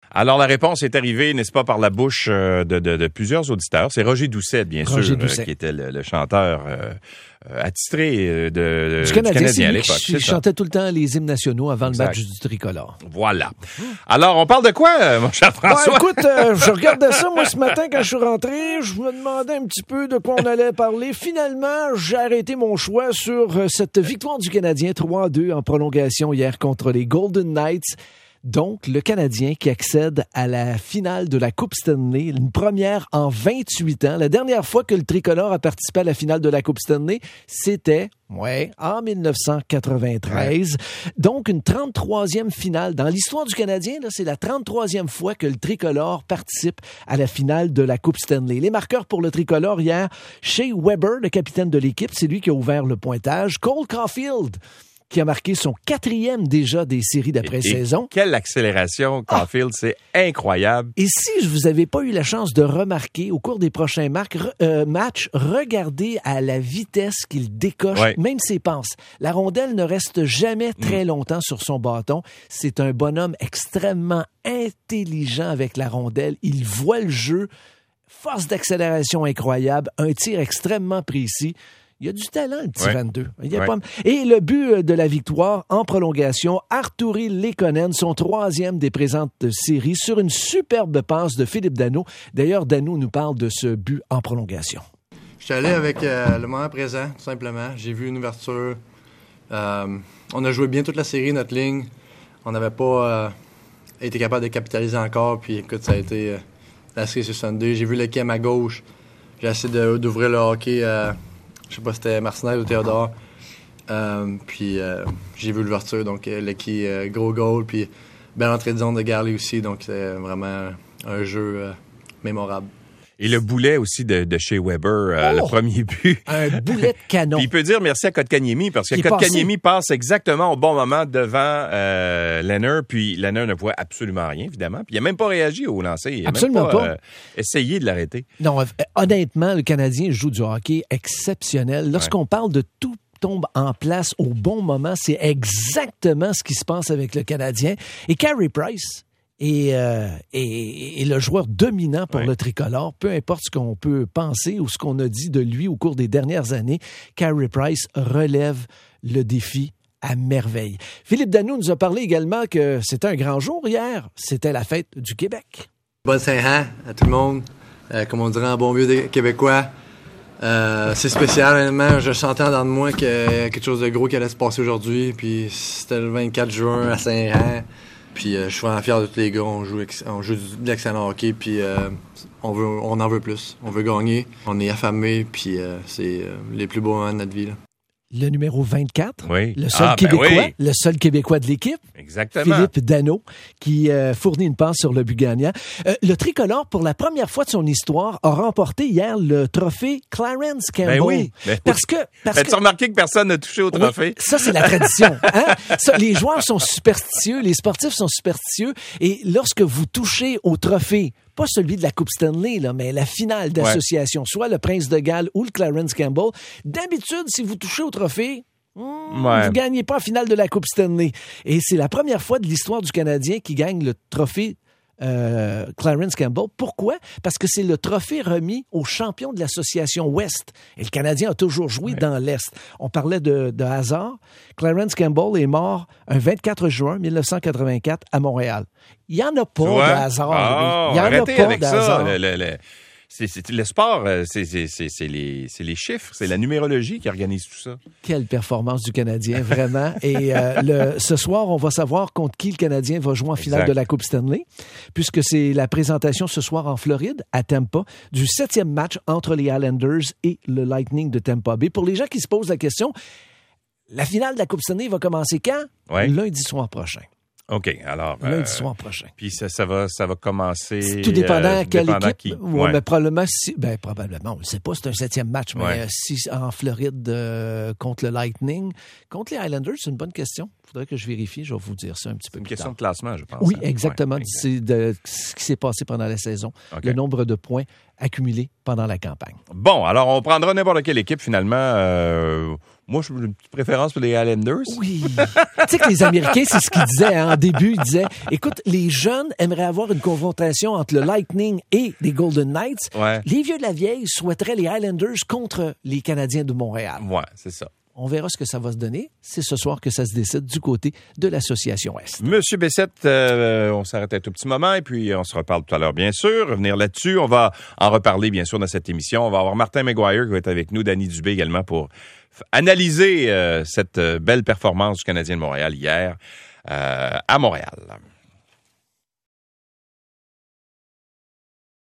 Alors, la réponse est arrivée, n'est-ce pas, par la bouche de plusieurs auditeurs. C'est Roger Doucet, bien sûr, qui était le chanteur attitré du Canadien à l'époque. Il chantait tout le temps les hymnes nationaux avant le match du tricolore. Voilà. Alors, on parle de quoi, mon cher François? Écoute, je regardais ça, moi, ce matin, quand je suis rentré. Je me demandais un petit peu de quoi on allait parler. Finalement, j'ai arrêté mon choix sur cette victoire du Canadien 3-2 en prolongation hier contre les Golden Knights. Donc, le Canadien qui accède à la finale de la Coupe Stanley, une première en 28 ans. La dernière fois que le tricolore a participé à la finale de la Coupe Stanley, c'était, en 1993. Donc, une 33e finale. Dans l'histoire du Canadien, là, c'est la 33e fois que le tricolore participe à la finale de la Coupe Stanley. Les marqueurs pour le tricolore hier, Shea Weber, le capitaine de l'équipe, c'est lui qui a ouvert le pointage. Cole Caulfield, qui a marqué son 4e déjà des séries d'après-saison. Quelle accélération, Caulfield, c'est incroyable. Et si vous n'avez pas eu la chance de remarquer au cours des prochains matchs, regardez à la vitesse qu'il décoche, même ses passes. La rondelle ne reste jamais très longtemps sur son bâton. C'est un bonhomme extrêmement intelligent avec la rondelle. Il voit le jeu, force d'accélération incroyable, un tir extrêmement précis. Il y a du talent, le petit 22. Et le but de la victoire en prolongation, Artturi Lekonen, son 3e des présentes séries, sur une superbe passe de Philippe Danault. D'ailleurs, Danault nous parle de ce but en prolongation. Je suis allé avec le moment présent, tout simplement. J'ai vu une ouverture. On a joué bien toute la série, notre ligne. On n'avait pas été capable de capitaliser encore. Puis écoute, ça a été la série 62. J'ai vu le Kim à gauche. J'ai essayé d'ouvrir le hockey. Je sais pas si c'était Martinez ou Théodore. Puis j'ai vu l'ouverture, donc Lecky, gros goal, puis belle entrée de zone de Garley aussi, donc c'est vraiment un jeu mémorable. Et le boulet aussi de Shea Weber, le premier but. Un boulet de canon. Puis il peut dire merci à Kotkaniemi, parce que Kotkaniemi passe exactement au bon moment devant Lehner, puis Lehner ne voit absolument rien, évidemment. Puis il n'a même pas réagi au lancer. Il n'a absolument même pas essayé de l'arrêter. Non, honnêtement, le Canadien joue du hockey exceptionnel. Lorsqu'on parle de tout tombe en place au bon moment, c'est exactement ce qui se passe avec le Canadien. Et Carey Price est le joueur dominant pour le tricolore, peu importe ce qu'on peut penser ou ce qu'on a dit de lui au cours des dernières années. Carey Price relève le défi à merveille. Philippe Danault nous a parlé également que c'était un grand jour hier. C'était la fête du Québec. Bonne Saint-Jean à tout le monde. Comme on dirait en bon vieux québécois. C'est spécial, honnêtement. Je sentais en dedans de moi qu'il y a quelque chose de gros qui allait se passer aujourd'hui. Puis c'était le 24 juin à Saint-Jean. Puis je suis vraiment fier de tous les gars. On joue de l'excellent hockey. Puis on en veut plus. On veut gagner. On est affamés. Puis c'est les plus beaux moments de notre vie, là. Le numéro 24, le seul Québécois, le seul Québécois de l'équipe. Exactement. Philippe Danault, qui fournit une passe sur le but gagnant. Le tricolore, pour la première fois de son histoire, a remporté hier le trophée Clarence Campbell. Ben oui. Parce que as-tu remarqué que personne n'a touché au trophée? Oui, ça, c'est la tradition. Hein? Ça, les joueurs sont superstitieux, les sportifs sont superstitieux. Et lorsque vous touchez au trophée, pas celui de la Coupe Stanley, là, mais la finale d'association, soit le Prince de Galles ou le Clarence Campbell. D'habitude, si vous touchez au trophée, vous ne gagnez pas la finale de la Coupe Stanley. Et c'est la première fois de l'histoire du Canadien qui gagne le trophée Clarence Campbell. Pourquoi? Parce que c'est le trophée remis aux champions de l'association Ouest. Et le Canadien a toujours joué dans l'Est. On parlait de hasard. Clarence Campbell est mort un 24 juin 1984 à Montréal. Il n'y en a pas de hasard. Il n'y en a pas de hasard. Le sport, c'est les chiffres, c'est la numérologie qui organise tout ça. Quelle performance du Canadien, vraiment. Et ce soir, on va savoir contre qui le Canadien va jouer en finale de la Coupe Stanley, puisque c'est la présentation ce soir en Floride, à Tampa, du 7e match entre les Islanders et le Lightning de Tampa Bay. Pour les gens qui se posent la question, la finale de la Coupe Stanley va commencer quand? Lundi soir prochain. OK, alors... lundi soir prochain. Puis ça va commencer... Tout dépendant quelle équipe. Qui. Mais probablement, on ne sait pas, c'est un 7e match, mais si en Floride contre le Lightning, contre les Islanders, c'est une bonne question. faudrait que je vérifie. Je vais vous dire ça un petit peu plus tard. C'est une question de classement, je pense. Oui, exactement. Ouais, c'est de ce qui s'est passé pendant la saison. Okay. Le nombre de points accumulés pendant la campagne. Bon, alors on prendra n'importe quelle équipe finalement. Moi, j'ai une petite préférence pour les Islanders. Oui. Tu sais que les Américains, c'est ce qu'ils disaient en début. Ils disaient, écoute, les jeunes aimeraient avoir une confrontation entre le Lightning et les Golden Knights. Ouais. Les vieux de la vieille souhaiteraient les Islanders contre les Canadiens de Montréal. Ouais, c'est ça. On verra ce que ça va se donner. C'est ce soir que ça se décide du côté de l'Association Est. Monsieur Bessette, on s'arrête un tout petit moment et puis on se reparle tout à l'heure, bien sûr. Revenir là-dessus. On va en reparler, bien sûr, dans cette émission. On va avoir Martin McGuire qui va être avec nous, Danny Dubé également pour analyser cette belle performance du Canadien de Montréal hier à Montréal.